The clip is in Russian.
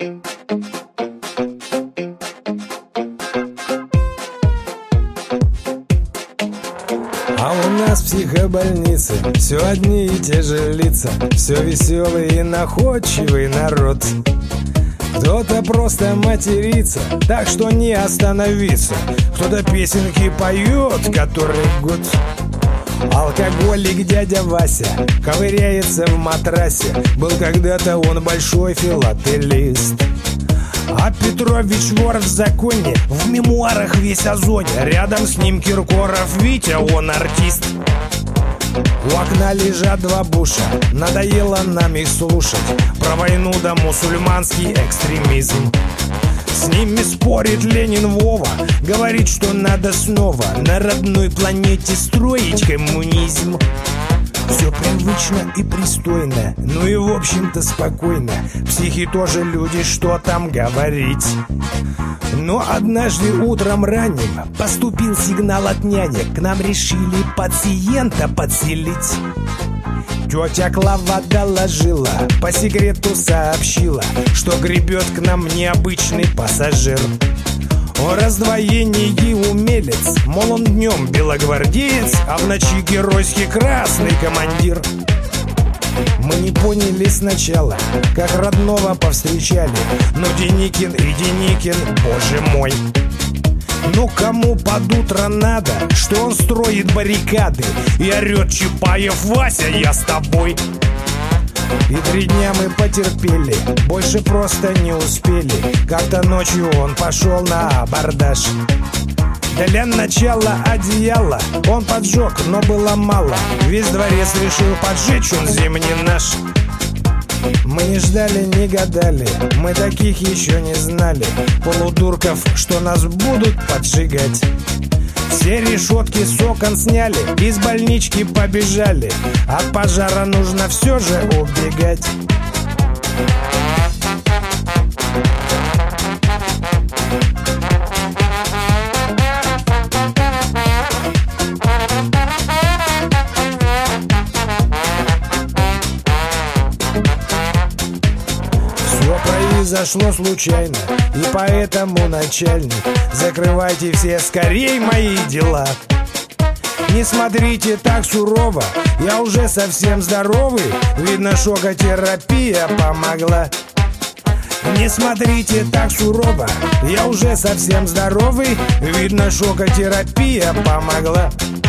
А у нас в психобольнице все одни и те же лица, все веселый и находчивый народ. Кто-то просто матерится, так что не остановиться. Кто-то песенки поет который год. Алкоголик дядя Вася ковыряется в матрасе. Был когда-то он большой филателист. А Петрович вор в законе, в мемуарах весь о зоне. Рядом с ним Киркоров Витя, он артист. У окна лежат два буша, надоело нам их слушать. Про войну да мусульманский экстремизм. С ними спорит Ленин Вова, говорит, что надо снова на родной планете строить коммунизм. Все привычно и пристойно, ну и в общем-то спокойно. Психи тоже люди, что там говорить. Но однажды утром ранним поступил сигнал от няни. К нам решили пациента подселить. Тетя Клава доложила, по секрету сообщила, что гребет к нам необычный пассажир. О раздвоении умелец, мол, он днем белогвардеец, а в ночи геройский красный командир. Мы не поняли сначала, как родного повстречали. Но Деникин и Деникин, боже мой. Ну кому под утро надо, что он строит баррикады и орет: Чапаев, Вася, я с тобой. И 3 дня мы потерпели, больше просто не успели. Как-то ночью он пошел на абордаж. Для начала одеяло он поджег, но было мало. Весь дворец решил поджечь, он зимний наш. Мы не ждали, не гадали, мы таких еще не знали. Полудурков, что нас будут поджигать. Все решетки с окон сняли, из больнички побежали. От пожара нужно все же убегать. Все произошло случайно, и поэтому, начальник, закрывайте все скорей мои дела. Не смотрите так сурово, я уже совсем здоровый. Видно, шокотерапия помогла. Не смотрите так сурово, я уже совсем здоровый. Видно, шокотерапия помогла.